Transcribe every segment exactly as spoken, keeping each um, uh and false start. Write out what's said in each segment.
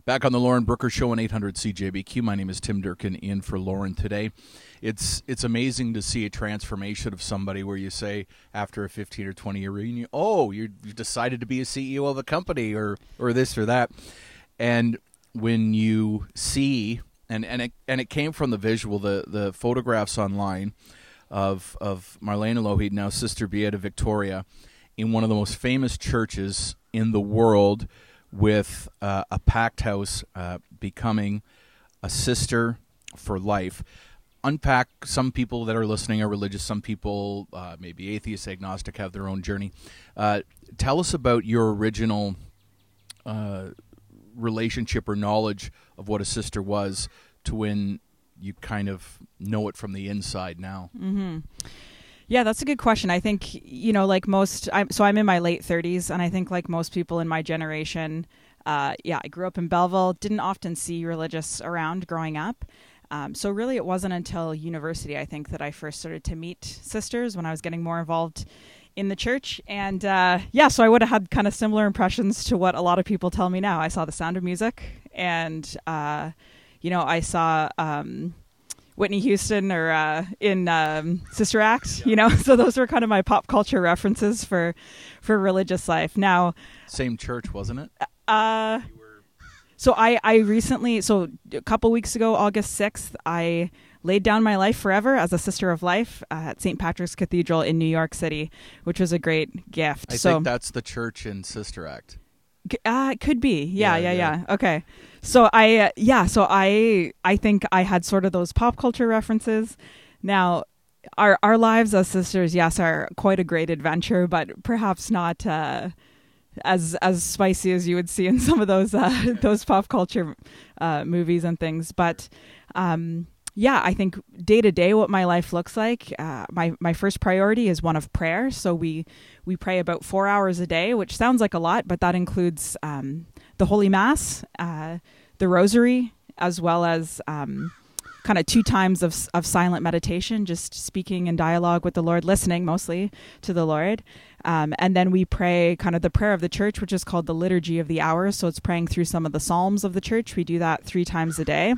Back on the Lauren Brooker Show on eight hundred C J B Q. My name is Tim Durkin, in for Lauren today. It's it's amazing to see a transformation of somebody where you say after a fifteen or twenty year reunion, oh, you're, you've decided to be a C E O of a company or or this or that. And when you see, and, and, it, and it came from the visual, the, the photographs online of, of Marlena Lougheed, now Sister Beata Victoria, in one of the most famous churches in the world, with uh, a packed house, uh, becoming a sister for life. Unpack, some people that are listening are religious, some people uh, maybe atheist, agnostic, have their own journey. Uh, tell us about your original uh, relationship or knowledge of what a sister was to when you kind of know it from the inside now. Mm-hmm. Yeah, that's a good question. I think, you know, like most, I'm, so I'm in my late thirties, and I think like most people in my generation, uh, yeah, I grew up in Belleville, didn't often see religious around growing up. Um, so really it wasn't until university, I think, that I first started to meet sisters when I was getting more involved in the church. And uh, yeah, so I would have had kind of similar impressions to what a lot of people tell me now. I saw The Sound of Music, and, uh, you know, I saw... Um, Whitney Houston or uh, in um, Sister Act, you know, so those were kind of my pop culture references for for religious life. Now, same church, wasn't it? Uh, so I, I recently, so a couple weeks ago, August sixth, I laid down my life forever as a Sister of Life uh, at Saint Patrick's Cathedral in New York City, which was a great gift. I so, think that's the church in Sister Act. Uh, it could be. Yeah, yeah, Yeah, yeah. yeah. Okay. So I, uh, yeah, so I, I think I had sort of those pop culture references. Now, our our lives as sisters, yes, are quite a great adventure, but perhaps not uh, as as spicy as you would see in some of those uh, those pop culture uh, movies and things. But um, yeah, I think day to day, what my life looks like, uh, my my first priority is one of prayer. So we we pray about four hours a day, which sounds like a lot, but that includes um, the Holy Mass, uh, the Rosary, as well as um, kind of two times of of silent meditation, just speaking in dialogue with the Lord, listening mostly to the Lord. Um, and then we pray kind of the prayer of the church, which is called the Liturgy of the Hours. So it's praying through some of the Psalms of the church. We do that three times a day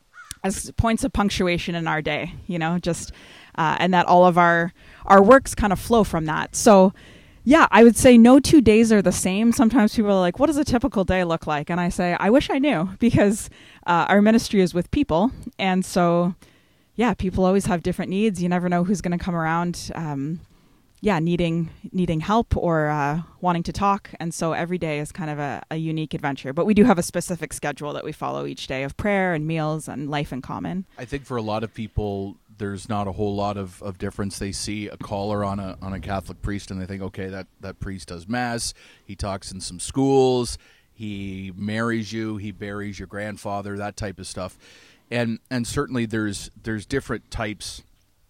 as points of punctuation in our day, you know, just, uh, and that all of our, our works kind of flow from that. So yeah, I would say no two days are the same. Sometimes people are like, what does a typical day look like? And I say, I wish I knew, because uh, our ministry is with people. And so, yeah, people always have different needs. You never know who's going to come around, um, yeah, needing needing help or uh, wanting to talk. And so every day is kind of a, a unique adventure. But we do have a specific schedule that we follow each day of prayer and meals and life in common. I think for a lot of people, there's not a whole lot of, of difference. They see a collar on a on a Catholic priest and they think, okay, that, that priest does Mass, he talks in some schools, he marries you, he buries your grandfather, that type of stuff. And and certainly there's there's different types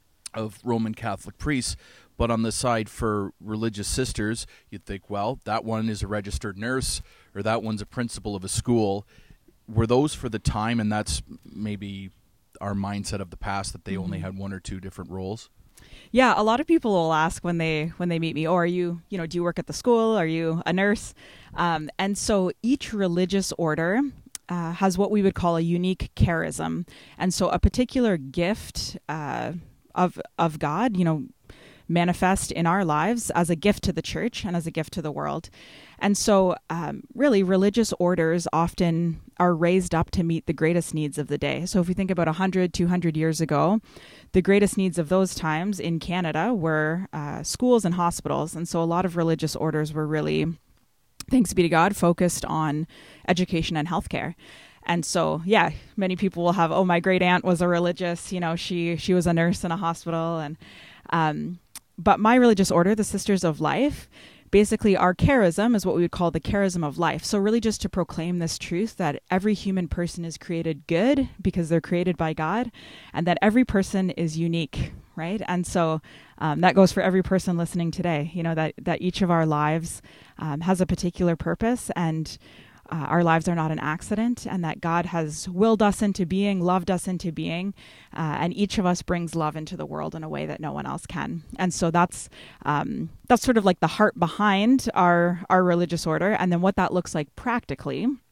of Roman Catholic priests. But on the side for religious sisters, you'd think, well, that one is a registered nurse or that one's a principal of a school. Were those for the time, and that's maybe our mindset of the past, that they mm-hmm. only had one or two different roles? Yeah, a lot of people will ask when they when they meet me, oh, are you, you know, do you work at the school? Are you a nurse? Um, and so each religious order uh, has what we would call a unique charism. And so a particular gift uh, of of God, you know, manifest in our lives as a gift to the church and as a gift to the world. And so um, really religious orders often are raised up to meet the greatest needs of the day. So if we think about one hundred, two hundred years ago, the greatest needs of those times in Canada were uh, schools and hospitals. And so a lot of religious orders were really, thanks be to God, focused on education and healthcare. And so, yeah, many people will have, oh, my great aunt was a religious, you know, she she was a nurse in a hospital. And um, but my religious order, the Sisters of Life, basically our charism is what we would call the charism of life. So really just to proclaim this truth that every human person is created good because they're created by God, and that every person is unique, right? And so um, that goes for every person listening today, you know, that, that each of our lives um, has a particular purpose, and Uh, our lives are not an accident, and that God has willed us into being, loved us into being, uh, and each of us brings love into the world in a way that no one else can. And so that's um, that's sort of like the heart behind our our religious order. And then what that looks like practically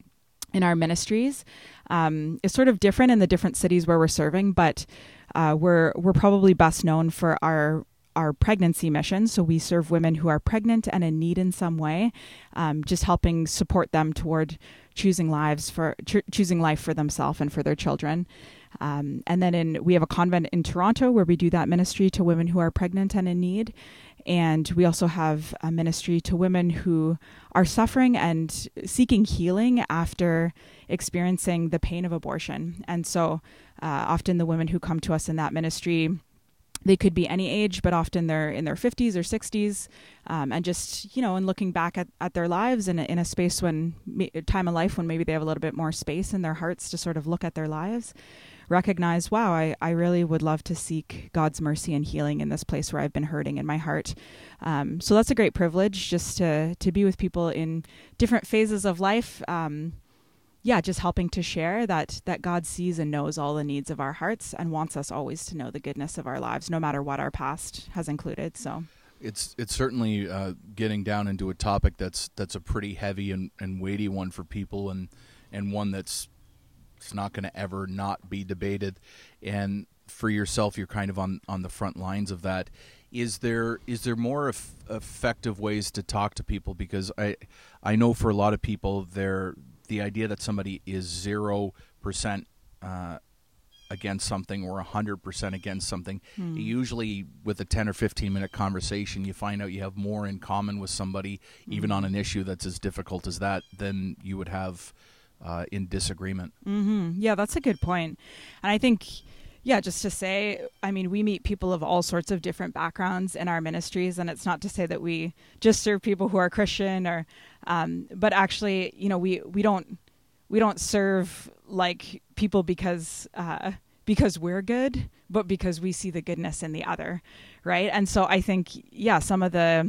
in our ministries. Um, it's sort of different in the different cities where we're serving, but uh, we're we're probably best known for our our pregnancy mission. So we serve women who are pregnant and in need in some way, um, just helping support them toward choosing lives for ch- choosing life for themselves and for their children. Um, and then in we have a convent in Toronto where we do that ministry to women who are pregnant and in need. And we also have a ministry to women who are suffering and seeking healing after experiencing the pain of abortion. And so uh, often the women who come to us in that ministry, they could be any age, but often they're in their fifties or sixties, um, and just, you know, and looking back at, at their lives in a, in a space when, time of life when maybe they have a little bit more space in their hearts to sort of look at their lives, recognize, wow, I, I really would love to seek God's mercy and healing in this place where I've been hurting in my heart. Um, so that's a great privilege, just to to be with people in different phases of life. Um, yeah, just helping to share that that God sees and knows all the needs of our hearts and wants us always to know the goodness of our lives, no matter what our past has included. So it's it's certainly uh, getting down into a topic that's that's a pretty heavy and, and weighty one for people, and and one that's it's not going to ever not be debated. And for yourself, you're kind of on, on the front lines of that. Is there is there more eff- effective ways to talk to people? Because I I know for a lot of people, they're the idea that somebody is zero percent uh, against something or one hundred percent against something, hmm. usually with a ten or fifteen minute conversation, you find out you have more in common with somebody, hmm. even on an issue that's as difficult as that, than you would have uh, in disagreement. Mm-hmm. Yeah, that's a good point. And I think, yeah, just to say, I mean, we meet people of all sorts of different backgrounds in our ministries, and it's not to say that we just serve people who are Christian, or, um, but actually, you know, we, we don't we don't serve like people because uh, because we're good, but because we see the goodness in the other, right? And so I think, yeah, some of the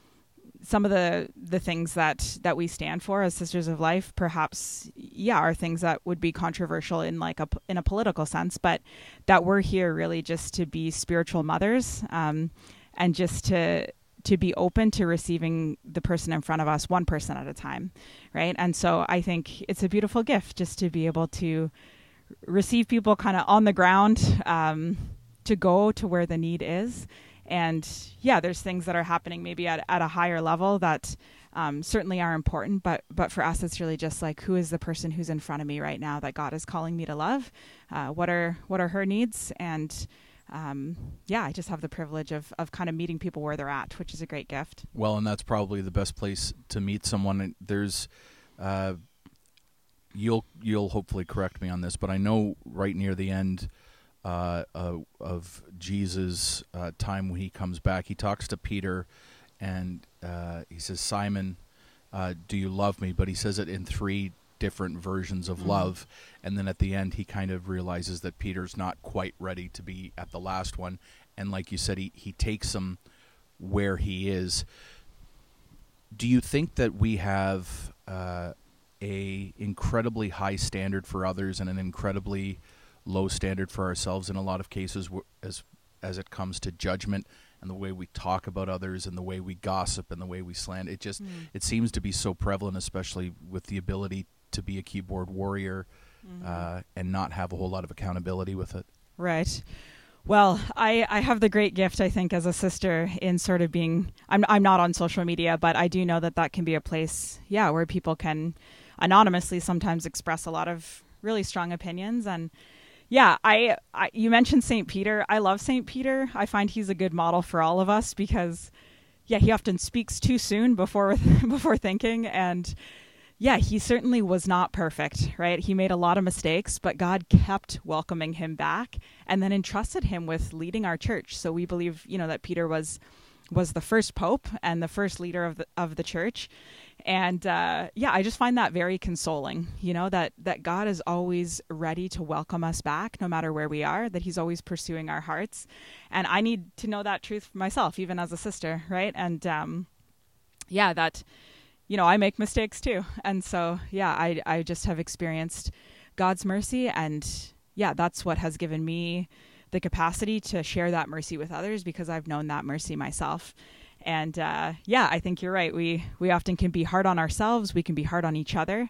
some of the the things that that we stand for as Sisters of Life, perhaps, yeah, are things that would be controversial in like a in a political sense, but that we're here really just to be spiritual mothers, um, and just to to be open to receiving the person in front of us one person at a time, right? And so I think it's a beautiful gift just to be able to receive people kind of on the ground, um, to go to where the need is. And yeah, there's things that are happening maybe at, at a higher level that um, certainly are important, but but for us, it's really just like, who is the person who's in front of me right now that God is calling me to love? Uh, what are what are her needs? And um, yeah, I just have the privilege of of kind of meeting people where they're at, which is a great gift. Well, and that's probably the best place to meet someone. There's, uh, you'll you'll hopefully correct me on this, but I know right near the end Uh, uh, of Jesus' uh, time when he comes back, he talks to Peter, and uh, he says, "Simon, uh, do you love me?" But he says it in three different versions of mm-hmm. love, and then at the end, he kind of realizes that Peter's not quite ready to be at the last one, and like you said, he, he takes him where he is. Do you think that we have uh, a incredibly high standard for others and an incredibly low standard for ourselves in a lot of cases, as as it comes to judgment and the way we talk about others and the way we gossip and the way we slander? It just mm. it seems to be so prevalent, especially with the ability to be a keyboard warrior, mm-hmm. uh, and not have a whole lot of accountability with it. Right. Well, I, I have the great gift, I think, as a sister in sort of being, I'm I'm not on social media, but I do know that that can be a place, yeah, where people can anonymously sometimes express a lot of really strong opinions. And yeah, I, I you mentioned Saint Peter. I love Saint Peter. I find he's a good model for all of us because, yeah, he often speaks too soon before before thinking. And yeah, he certainly was not perfect, right? He made a lot of mistakes, but God kept welcoming him back and then entrusted him with leading our church. So we believe, you know, that Peter was was the first pope and the first leader of the of the church. And uh, yeah, I just find that very consoling, you know, that, that God is always ready to welcome us back no matter where we are, that he's always pursuing our hearts. And I need to know that truth for myself, even as a sister, right? And um, yeah, that, you know, I make mistakes too. And so, yeah, I, I just have experienced God's mercy. And yeah, that's what has given me the capacity to share that mercy with others because I've known that mercy myself. And uh, yeah, I think you're right. We we often can be hard on ourselves. We can be hard on each other.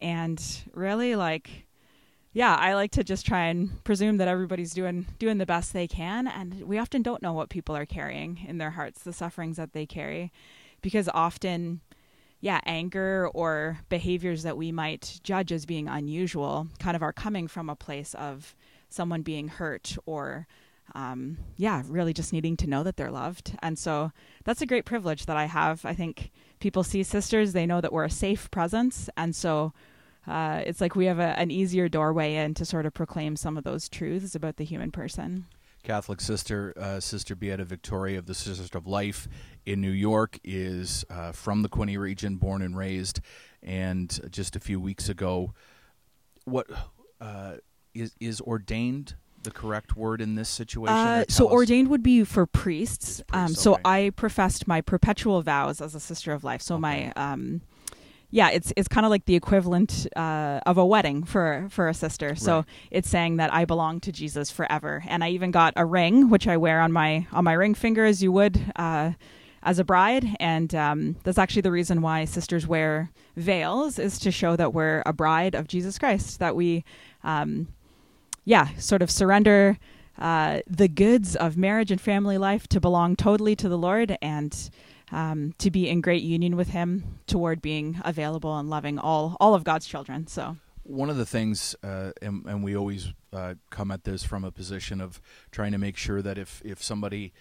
And really, like, yeah, I like to just try and presume that everybody's doing doing the best they can. And we often don't know what people are carrying in their hearts, the sufferings that they carry, because often, yeah, anger or behaviors that we might judge as being unusual kind of are coming from a place of someone being hurt or, um, yeah, really just needing to know that they're loved. And so that's a great privilege that I have. I think people see sisters, they know that we're a safe presence. And so uh, it's like we have a, an easier doorway in to sort of proclaim some of those truths about the human person. Catholic sister, uh, Sister Beata Victoria of the Sisters of Life in New York is uh, from the Quinte region, born and raised, and just a few weeks ago, what uh, is is ordained the correct word in this situation? Uh, so ordained would be for priests. Priest, um, so okay. I professed my perpetual vows as a Sister of Life. So Okay. my um, yeah, it's it's kind of like the equivalent uh, of a wedding for for a sister. So Right. it's saying that I belong to Jesus forever. And I even got a ring, which I wear on my on my ring finger, as you would uh, as a bride. And um, that's actually the reason why sisters wear veils, is to show that we're a bride of Jesus Christ. That we, um, yeah, sort of surrender uh, the goods of marriage and family life to belong totally to the Lord, and Um, to be in great union with him toward being available and loving all all of God's children. So one of the things, uh, and, and we always uh, come at this from a position of trying to make sure that if, if somebody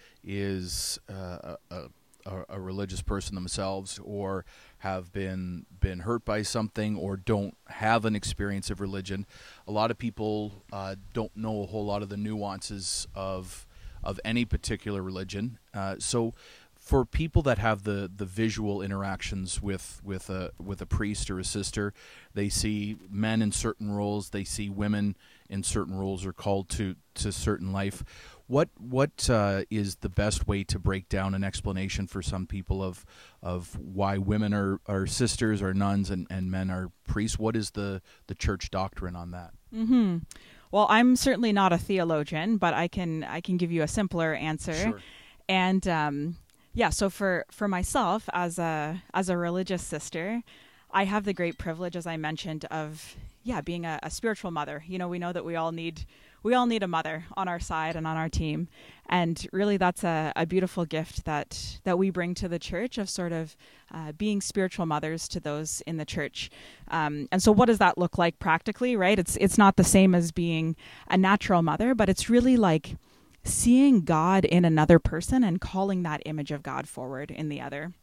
is uh, a, a, a religious person themselves, or have been been hurt by something, or don't have an experience of religion, a lot of people uh, don't know a whole lot of the nuances of of any particular religion. Uh, so. For people that have the, the visual interactions with, with a with a priest or a sister, they see men in certain roles, they see women in certain roles, or called to, to certain life. What what uh, is the best way to break down an explanation for some people of of why women are, are sisters or nuns and, and men are priests? What is the, the church doctrine on that? mm-hmm. Well, I'm certainly not a theologian, but I can I can give you a simpler answer. Sure. And um, yeah, so for, for myself as a as a religious sister, I have the great privilege, as I mentioned, of yeah being a, a spiritual mother. You know, we know that we all need we all need a mother on our side and on our team, and really that's a, a beautiful gift that that we bring to the church, of sort of uh, being spiritual mothers to those in the church. Um, and so, what does that look like practically? Right? It's it's not the same as being a natural mother, but it's really like seeing God in another person and calling that image of God forward in the other.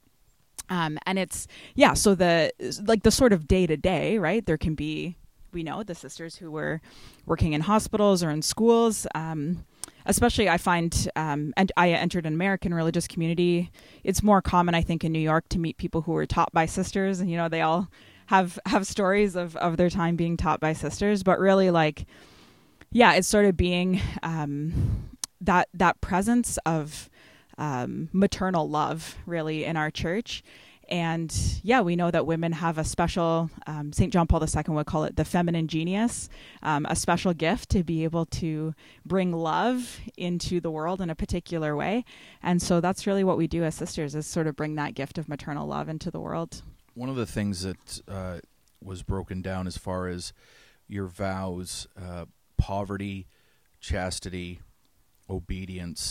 Um, and it's, yeah, so the, like the sort of day to day, right? There can be, we know the sisters who were working in hospitals or in schools, um, especially I find, um, and I entered an American religious community. It's more common, I think, in New York to meet people who were taught by sisters, and, you know, they all have, have stories of, of their time being taught by sisters, but really like, yeah, it's sort of being, um, that that presence of um, maternal love, really, in our church. And yeah, we know that women have a special, um, Saint John Paul the Second would call it the feminine genius, um, a special gift to be able to bring love into the world in a particular way. And so that's really what we do as sisters, is sort of bring that gift of maternal love into the world. One of the things that uh, was broken down as far as your vows, uh, poverty, chastity, obedience,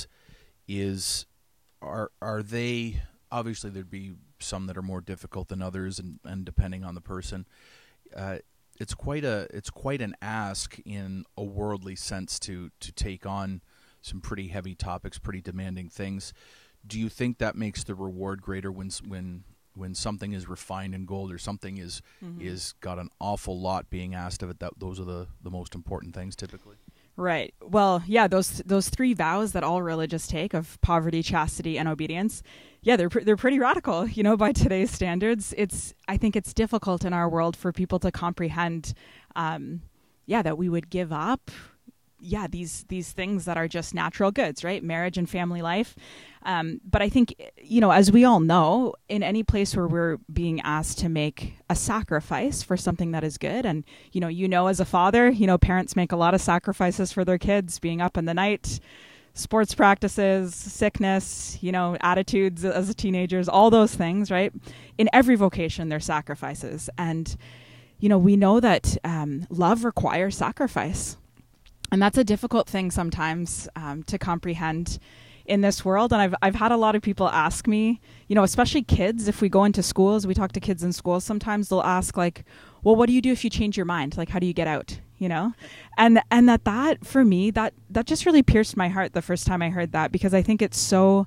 is are are they, obviously there'd be some that are more difficult than others, and, and depending on the person, uh, it's quite a it's quite an ask in a worldly sense to to take on some pretty heavy topics, pretty demanding things. Do you think that makes the reward greater when when when something is refined in gold, or something is mm-hmm. is got an awful lot being asked of it? That those are the the most important things typically. Right. Well, yeah, those those three vows that all religious take, of poverty, chastity, and obedience, yeah, they're pr- they're pretty radical, you know, by today's standards. It's I think it's difficult in our world for people to comprehend, um, yeah, that we would give up, yeah, these these things that are just natural goods, right? Marriage and family life. Um, but I think, you know, as we all know, in any place where we're being asked to make a sacrifice for something that is good, and, you know, you know, as a father, you know, parents make a lot of sacrifices for their kids, being up in the night, sports practices, sickness, you know, attitudes as teenagers, all those things, right? In every vocation, they're sacrifices. And you know, we know that um, love requires sacrifice. And that's a difficult thing sometimes um, to comprehend in this world. And I've I've had a lot of people ask me, you know, especially kids, if we go into schools, we talk to kids in schools, sometimes they'll ask like, well, what do you do if you change your mind? Like, how do you get out? You know, and and that that for me, that that just really pierced my heart the first time I heard that, because I think it's so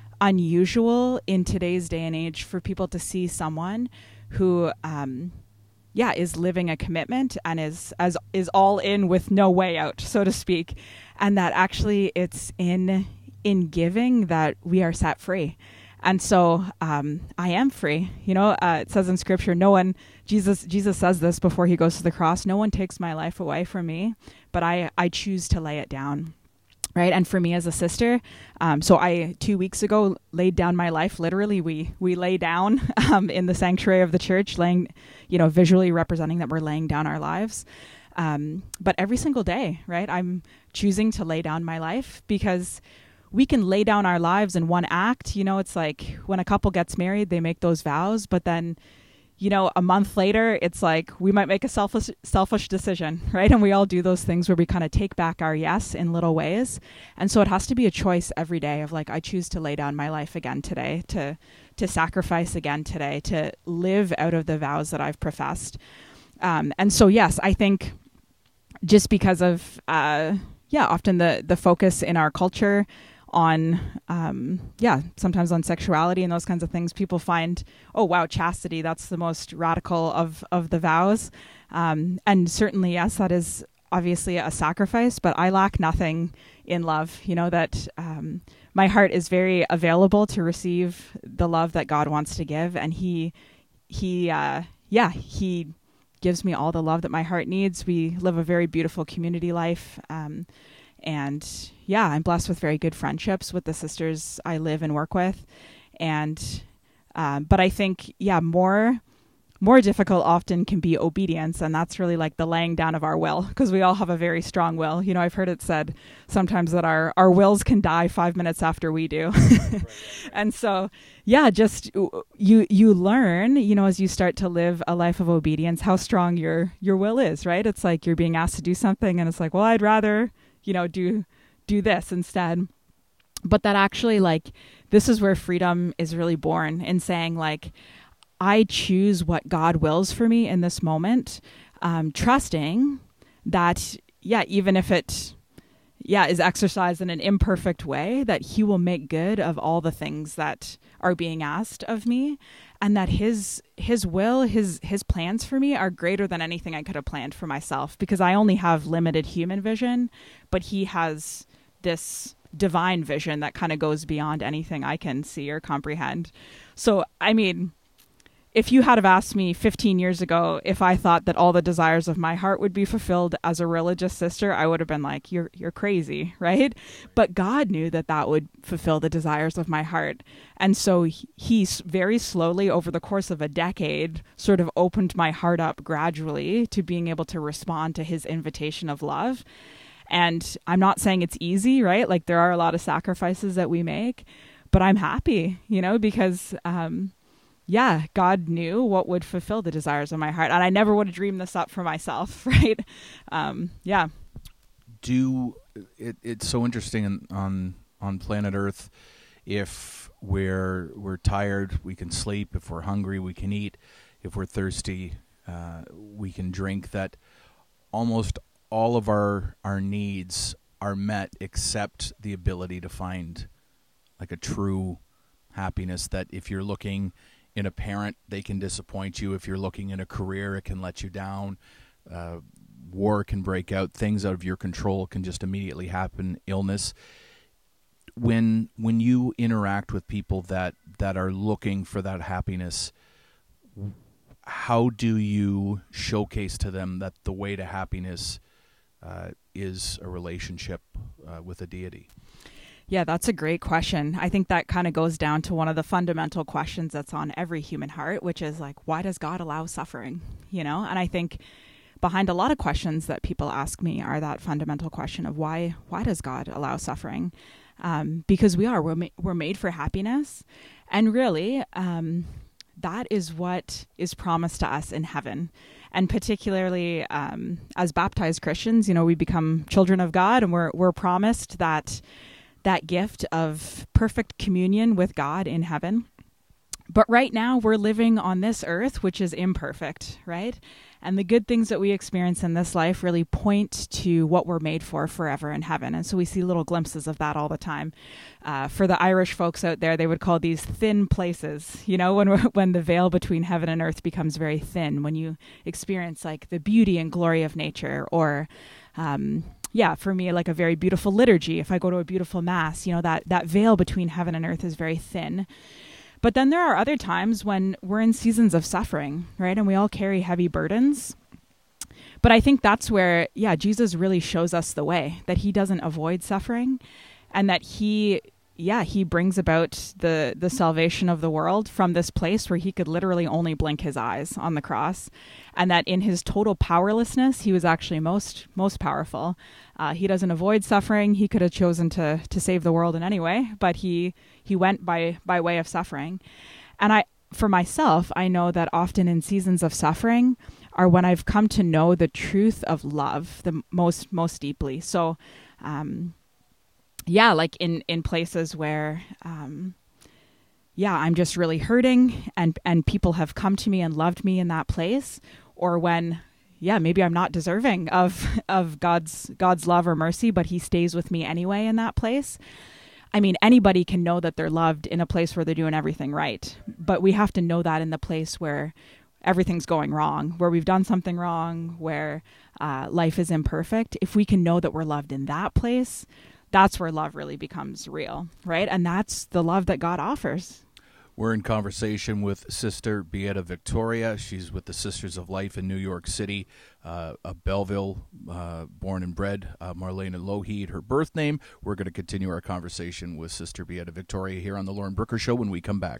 unusual in today's day and age for people to see someone who, um, yeah, is living a commitment and is as is all in with no way out, so to speak, and that actually it's in in giving that we are set free. And so um, I am free. You know, uh, it says in Scripture, no one, Jesus Jesus says this before he goes to the cross, no one takes my life away from me, but I, I choose to lay it down. Right. And for me as a sister, um, so I two weeks ago laid down my life. Literally, we we lay down um, in the sanctuary of the church, laying, you know, visually representing that we're laying down our lives. Um, but every single day, right, I'm choosing to lay down my life, because we can lay down our lives in one act. You know, it's like when a couple gets married, they make those vows, but then, you know, a month later, it's like we might make a selfish selfish decision, right? And we all do those things where we kind of take back our yes in little ways. And so it has to be a choice every day of like, I choose to lay down my life again today, to to sacrifice again today, to live out of the vows that I've professed. Um, and so, yes, I think just because of, uh, yeah, often the the focus in our culture on, um, yeah, sometimes on sexuality and those kinds of things, people find, oh, wow, chastity, that's the most radical of, of the vows. Um, and certainly, yes, that is obviously a sacrifice, but I lack nothing in love. You know, that um, my heart is very available to receive the love that God wants to give. And he, he, uh, yeah, he gives me all the love that my heart needs. We live a very beautiful community life. Um, And yeah, I'm blessed with very good friendships with the sisters I live and work with. And, um, but I think, yeah, more, more difficult often can be obedience. And that's really like the laying down of our will, because we all have a very strong will. You know, I've heard it said sometimes that our, our wills can die five minutes after we do. right, right. And so, yeah, just you, you learn, you know, as you start to live a life of obedience, how strong your, your will is, right? It's like you're being asked to do something and it's like, well, I'd rather, you know, do, do this instead. But that actually, like, this is where freedom is really born, in saying like, I choose what God wills for me in this moment, um, trusting that, yeah, even if it, yeah, is exercised in an imperfect way, that he will make good of all the things that are being asked of me, and that his his will, his his plans for me are greater than anything I could have planned for myself, because I only have limited human vision, but he has this divine vision that kind of goes beyond anything I can see or comprehend. So, I mean, if you had have asked me fifteen years ago if I thought that all the desires of my heart would be fulfilled as a religious sister, I would have been like, you're you're crazy, right? But God knew that that would fulfill the desires of my heart. And so he, he very slowly, over the course of a decade, sort of opened my heart up gradually to being able to respond to his invitation of love. And I'm not saying it's easy, right? Like, there are a lot of sacrifices that we make, but I'm happy, you know, because, um, yeah, God knew what would fulfill the desires of my heart. And I never would have dreamed this up for myself, right? Um, yeah. Do it, it's so interesting on on planet Earth. If we're we're tired, we can sleep. If we're hungry, we can eat. If we're thirsty, uh, we can drink. That almost all of our our needs are met, except the ability to find like a true happiness. That if you're looking in a parent, they can disappoint you. If you're looking in a career, it can let you down. Uh, war can break out. Things out of your control can just immediately happen. Illness. When when you interact with people that, that are looking for that happiness, how do you showcase to them that the way to happiness uh, is a relationship uh, with a deity? Yeah, that's a great question. I think that kind of goes down to one of the fundamental questions that's on every human heart, which is like, why does God allow suffering? You know, and I think behind a lot of questions that people ask me are that fundamental question of why, why does God allow suffering? Um, because we are, we're, ma- we're made for happiness. And really, um, that is what is promised to us in heaven. and particularly um, as baptized Christians, you know, we become children of God, and we're we're promised that that gift of perfect communion with God in heaven. But right now we're living on this earth, which is imperfect, right? And the good things that we experience in this life really point to what we're made for forever in heaven. And so we see little glimpses of that all the time. Uh, for the Irish folks out there, they would call these thin places, you know, when we're, when the veil between heaven and earth becomes very thin, when you experience like the beauty and glory of nature, or um, yeah, for me, like a very beautiful liturgy. If I go to a beautiful mass, you know, that, that veil between heaven and earth is very thin. But then there are other times when we're in seasons of suffering, right? And we all carry heavy burdens. But I think that's where, yeah, Jesus really shows us the way, that he doesn't avoid suffering, and that he, yeah, he brings about the, the salvation of the world from this place where he could literally only blink his eyes on the cross. And that in his total powerlessness, he was actually most most powerful. Uh, he doesn't avoid suffering. He could have chosen to to save the world in any way, but he he went by by way of suffering. And I, for myself, I know that often in seasons of suffering are when I've come to know the truth of love the most most deeply. So, um, yeah, like in in places where. Um, yeah, I'm just really hurting, and, and people have come to me and loved me in that place. Or when, yeah, maybe I'm not deserving of, of God's, God's love or mercy, but he stays with me anyway in that place. I mean, anybody can know that they're loved in a place where they're doing everything right, but we have to know that in the place where everything's going wrong, where we've done something wrong, where uh, life is imperfect. If we can know that we're loved in that place, that's where love really becomes real, right? And that's the love that God offers. We're in conversation with Sister Beata Victoria. She's with the Sisters of Life in New York City, uh, a Belleville uh, born and bred. Uh, Marlena Lougheed, her birth name. We're going to continue our conversation with Sister Beata Victoria here on the Lauren Brooker Show when we come back.